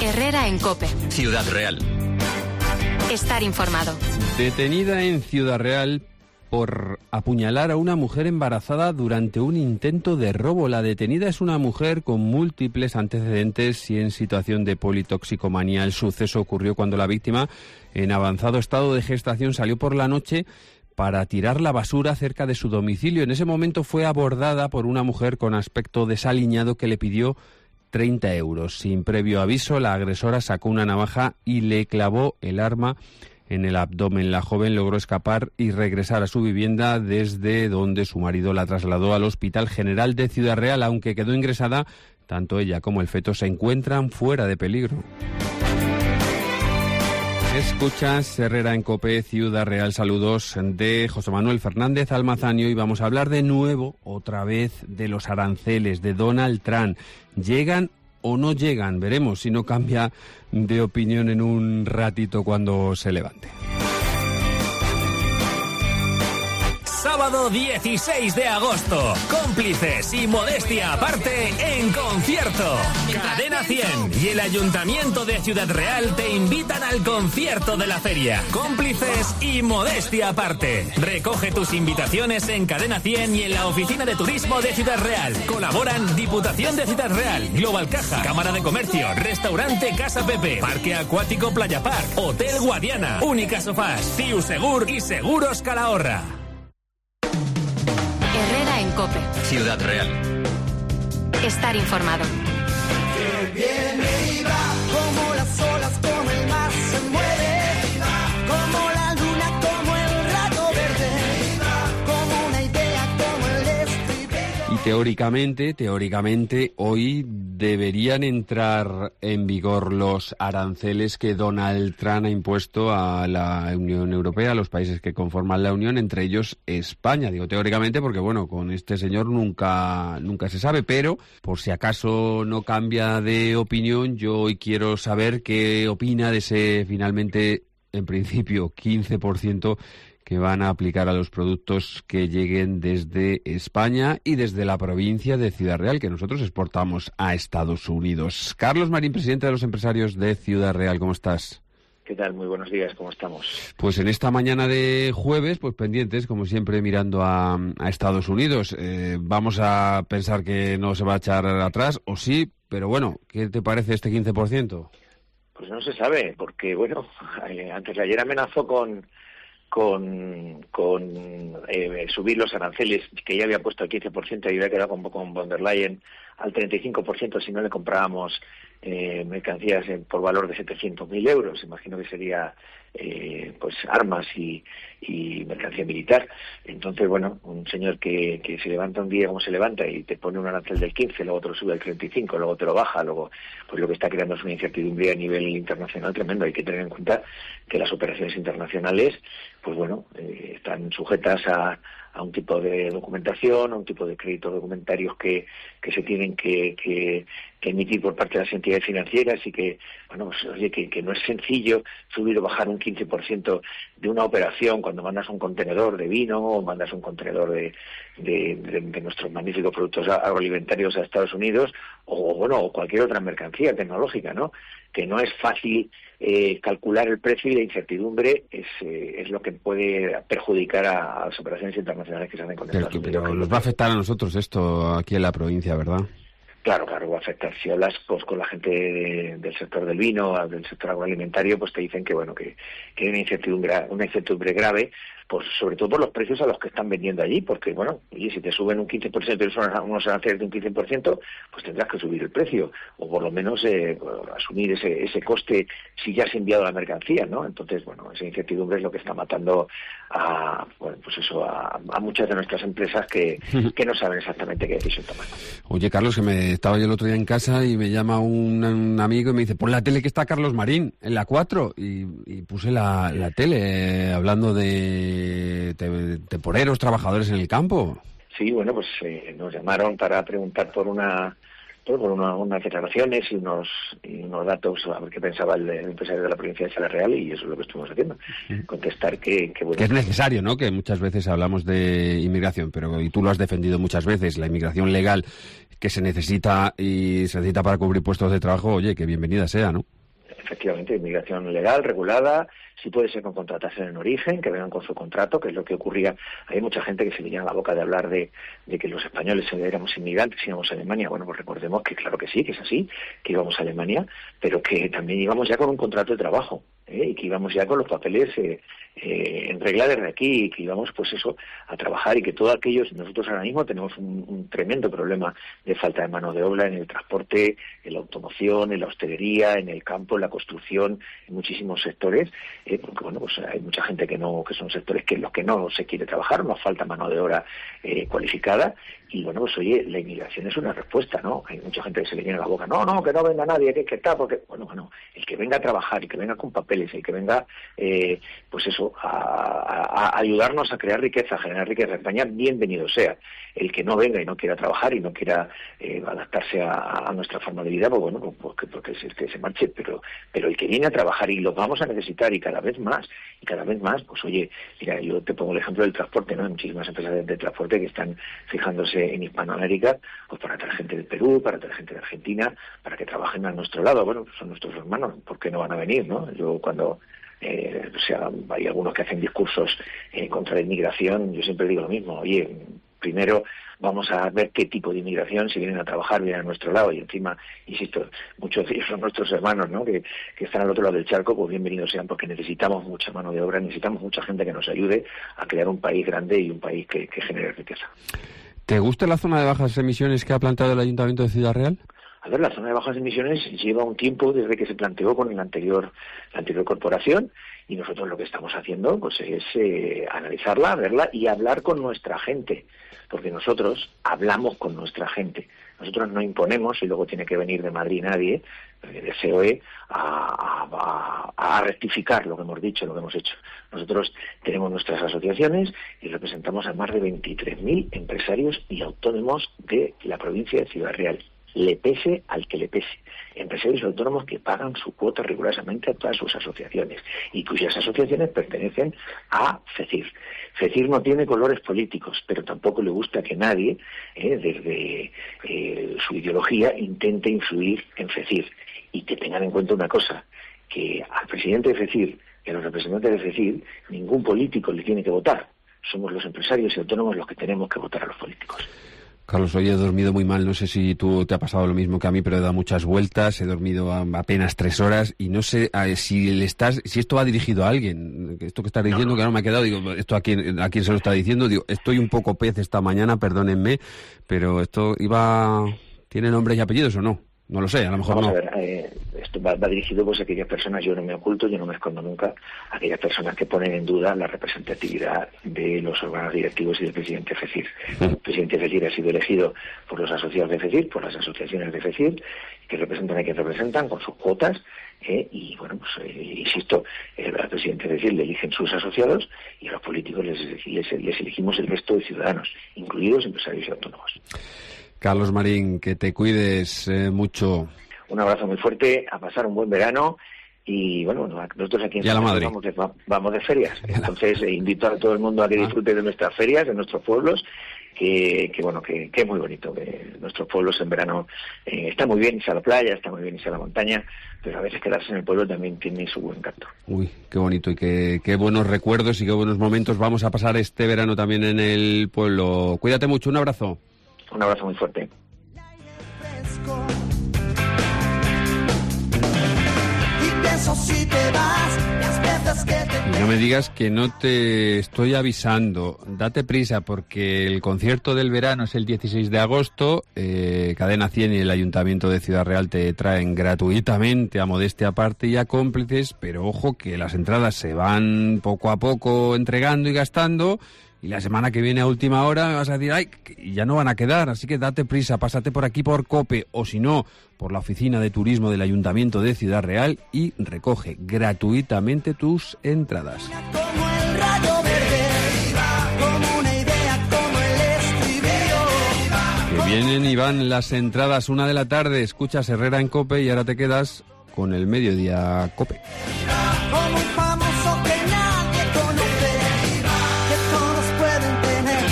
Herrera en COPE. Ciudad Real. Estar informado. Detenida en Ciudad Real por apuñalar a una mujer embarazada durante un intento de robo. La detenida es una mujer con múltiples antecedentes y en situación de politoxicomanía. El suceso ocurrió cuando la víctima, en avanzado estado de gestación, salió por la noche para tirar la basura cerca de su domicilio. En ese momento fue abordada por una mujer con aspecto desaliñado que le pidió 30 euros. Sin previo aviso, la agresora sacó una navaja y le clavó el arma en el abdomen. La joven logró escapar y regresar a su vivienda, desde donde su marido la trasladó al Hospital General de Ciudad Real. Aunque quedó ingresada, tanto ella como el feto se encuentran fuera de peligro. Escuchas Herrera en COPE, Ciudad Real. Saludos de José Manuel Fernández Almazanio, y vamos a hablar de nuevo, otra vez, de los aranceles de Donald Trump. ¿Llegan o no llegan? Veremos si no cambia de opinión en un ratito cuando se levante. Sábado 16 de agosto, Cómplices y Modestia Aparte en concierto. Cadena 100 y el Ayuntamiento de Ciudad Real te invitan al concierto de la feria. Cómplices y Modestia Aparte. Recoge tus invitaciones en Cadena 100 y en la Oficina de Turismo de Ciudad Real. Colaboran Diputación de Ciudad Real, Global Caja, Cámara de Comercio, Restaurante Casa Pepe, Parque Acuático Playa Park, Hotel Guadiana, Única Sofás, Ciu Segur y Seguros Calahorra. Herrera en COPE. Ciudad Real. Estar informado. Que viene y va, como las olas, como el mar se mueve, como la luna, como el rayo verde, como una idea, como el estribillo. Y teóricamente, hoy deberían entrar en vigor los aranceles que Donald Trump ha impuesto a la Unión Europea, a los países que conforman la Unión, entre ellos España. Digo teóricamente porque, bueno, con este señor nunca se sabe, pero por si acaso no cambia de opinión, yo hoy quiero saber qué opina de ese, finalmente, en principio, 15% que van a aplicar a los productos que lleguen desde España y desde la provincia de Ciudad Real, que nosotros exportamos a Estados Unidos. Carlos Marín, presidente de los empresarios de Ciudad Real, ¿cómo estás? ¿Qué tal? Muy buenos días, ¿cómo estamos? Pues en esta mañana de jueves, pues pendientes, como siempre, mirando a Estados Unidos. Vamos a pensar que no se va a echar atrás, o sí, pero bueno, ¿qué te parece este 15%? Pues no se sabe, porque, bueno, antes de ayer amenazó con subir los aranceles, que ya había puesto al 15% y había quedado con von der Leyen al 35% si no le comprábamos mercancías por valor de 700.000 euros. Imagino que sería pues armas y mercancía militar. Entonces, bueno, un señor que se levanta un día como se levanta y te pone un arancel del 15, luego te lo sube al 35, luego te lo baja, luego pues lo que está creando es una incertidumbre a nivel internacional tremendo. Hay que tener en cuenta que las operaciones internacionales, pues bueno, están sujetas a un tipo de documentación, a un tipo de créditos documentarios que se tienen que emitir por parte de las entidades financieras, y que, bueno, pues, oye, que no es sencillo subir o bajar un 15% de una operación cuando mandas un contenedor de vino o mandas un contenedor de nuestros magníficos productos agroalimentarios a Estados Unidos, o bueno, o cualquier otra mercancía tecnológica, ¿no? Que no es fácil calcular el precio, y la incertidumbre es lo que puede perjudicar a las operaciones internacionales que se hacen con Estados Unidos. Pero nos va a afectar a nosotros esto aquí en la provincia, ¿verdad? Claro, va a afectar. Si hablas pues con la gente del sector del vino, del sector agroalimentario, pues te dicen que bueno, que hay una incertidumbre grave, pues sobre todo por los precios a los que están vendiendo allí, porque bueno, oye, si te suben un 15% y unos aranceles de un 15%, pues tendrás que subir el precio, o por lo menos asumir ese coste si ya has enviado la mercancía, ¿no? Entonces, bueno, esa incertidumbre es lo que está matando a muchas de nuestras empresas que no saben exactamente qué decisión tomar. Oye, Carlos, que estaba yo el otro día en casa y me llama un amigo y me dice, pon la tele que está Carlos Marín, en la 4, y puse la tele hablando de temporeros, trabajadores en el campo. Sí, bueno, pues nos llamaron para preguntar por unas declaraciones y unos datos, a ver qué pensaba el empresario de la provincia de Ciudad Real, y eso es lo que estuvimos haciendo. Contestar que bueno, que es necesario, ¿no? Que muchas veces hablamos de inmigración, pero y tú lo has defendido muchas veces, la inmigración legal que se necesita para cubrir puestos de trabajo, oye, que bienvenida sea, ¿no? efectivamente, inmigración legal, regulada, si puede ser con contratación en origen, que vengan con su contrato, que es lo que ocurría. Hay mucha gente que se le llena la boca de hablar de que los españoles éramos inmigrantes y íbamos a Alemania. Bueno, pues recordemos que claro que sí, que es así, que íbamos a Alemania, pero que también íbamos ya con un contrato de trabajo, y que íbamos ya con los papeles en regla desde aquí, y que íbamos pues eso, a trabajar, y que todos aquellos, nosotros ahora mismo tenemos un tremendo problema de falta de mano de obra en el transporte, en la automoción, en la hostelería, en el campo, en la construcción, en muchísimos sectores, porque bueno, pues hay mucha gente que son sectores que en los que no se quiere trabajar, nos falta mano de obra cualificada, y bueno, pues oye, la inmigración es una respuesta, ¿no? Hay mucha gente que se le llena la boca, no, que no venga nadie, que está, porque, bueno, el que venga a trabajar, el que venga con papeles, el que venga, pues eso, a ayudarnos a crear riqueza, a generar riqueza en España, bienvenido sea. El que no venga y no quiera trabajar y no quiera adaptarse a nuestra forma de vida, pues bueno, porque es el que se marche, pero el que viene a trabajar, y lo vamos a necesitar, y cada vez más, pues oye, mira, yo te pongo el ejemplo del transporte, ¿no? Hay muchísimas empresas de transporte que están fijándose en Hispanoamérica, pues para traer gente de Perú, para traer gente de Argentina, para que trabajen a nuestro lado. Bueno, son nuestros hermanos, ¿por qué no van a venir, no? Yo cuando hay algunos que hacen discursos contra la inmigración, yo siempre digo lo mismo, oye, primero vamos a ver qué tipo de inmigración, si vienen a trabajar, vienen a nuestro lado, y encima, insisto, muchos de ellos son nuestros hermanos, ¿no? Que están al otro lado del charco, pues bienvenidos sean, porque necesitamos mucha mano de obra, necesitamos mucha gente que nos ayude a crear un país grande y un país que genere riqueza. ¿Te gusta la zona de bajas emisiones que ha planteado el Ayuntamiento de Ciudad Real? A ver, la zona de bajas emisiones lleva un tiempo desde que se planteó con la anterior corporación, y nosotros lo que estamos haciendo pues es analizarla, verla y hablar con nuestra gente, porque nosotros hablamos con nuestra gente. Nosotros no imponemos, y luego tiene que venir de Madrid nadie, de COE, a rectificar lo que hemos dicho, lo que hemos hecho. Nosotros tenemos nuestras asociaciones y representamos a más de 23.000 empresarios y autónomos de la provincia de Ciudad Real. Le pese al que le pese. Empresarios autónomos que pagan su cuota rigurosamente a todas sus asociaciones, y cuyas asociaciones pertenecen a FECIR. FECIR no tiene colores políticos, pero tampoco le gusta que nadie, desde su ideología, intente influir en FECIR. Y que tengan en cuenta una cosa, que al presidente de FECIR y a los representantes de FECIR, ningún político le tiene que votar. Somos los empresarios y autónomos los que tenemos que votar a los políticos. Carlos, hoy he dormido muy mal, no sé si tú te ha pasado lo mismo que a mí, pero he dado muchas vueltas, he dormido apenas 3 horas, y no sé si esto va dirigido a alguien. Esto que estás diciendo, que no me ha quedado, digo, ¿esto a quién se lo está diciendo? Digo, estoy un poco pez esta mañana, perdónenme, pero esto ¿tiene nombres y apellidos o no? No lo sé, a lo mejor Vamos no. a ver, esto va dirigido pues a aquellas personas, yo no me oculto, yo no me escondo nunca, a aquellas personas que ponen en duda la representatividad de los órganos directivos y del presidente FECIR. El presidente FECIR ha sido elegido por los asociados de FECIR, por las asociaciones de FECIR, que representan a quien representan con sus cuotas, y bueno, pues insisto, al presidente FECIR le eligen sus asociados, y a los políticos les elegimos el resto de ciudadanos, incluidos empresarios y autónomos. Carlos Marín, que te cuides mucho. Un abrazo muy fuerte, a pasar un buen verano, y bueno, nosotros aquí en Madrid vamos de ferias. Entonces invito a todo el mundo a que disfrute de nuestras ferias, de nuestros pueblos, que es muy bonito, que nuestros pueblos en verano está muy bien irse a la playa, está muy bien irse a la montaña, pero a veces quedarse en el pueblo también tiene su buen encanto. Uy, qué bonito, y qué buenos recuerdos y qué buenos momentos vamos a pasar este verano también en el pueblo. Cuídate mucho, un abrazo. Un abrazo muy fuerte. No me digas que no te estoy avisando. Date prisa, porque el concierto del verano es el 16 de agosto. Cadena 100 y el Ayuntamiento de Ciudad Real te traen gratuitamente, a modestia aparte y a cómplices, pero ojo que las entradas se van poco a poco entregando y gastando. Y la semana que viene a última hora vas a decir, ay, ya no van a quedar, así que date prisa, pásate por aquí por COPE, o si no, por la oficina de turismo del Ayuntamiento de Ciudad Real, y recoge gratuitamente tus entradas. Como el rayo verde, como una idea, como el estribillo. Que vienen y van las entradas, 1 de la tarde, escuchas Herrera en COPE y ahora te quedas con el Mediodía COPE. Como un famoso